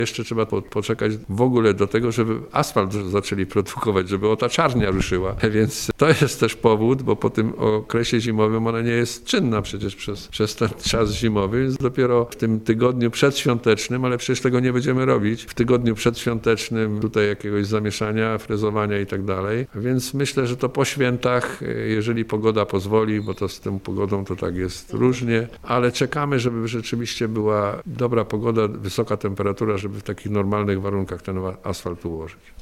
Jeszcze trzeba poczekać w ogóle do tego, żeby asfalt zaczęli produkować, żeby otaczarnia ruszyła. Więc to jest też powód, bo po tym okresie zimowym ona nie jest czynna przecież przez ten czas zimowy, więc dopiero w tym tygodniu przedświątecznym, ale przecież tego nie będziemy robić, w tygodniu przedświątecznym tutaj jakiegoś zamieszania, frezowania i tak dalej. Więc myślę, że to po świętach, jeżeli pogoda pozwoli, bo to z tą pogodą to tak jest różnie, ale czekamy, żeby rzeczywiście była dobra pogoda, wysoka temperatura, żeby w takich normalnych warunkach ten asfalt ułożyć.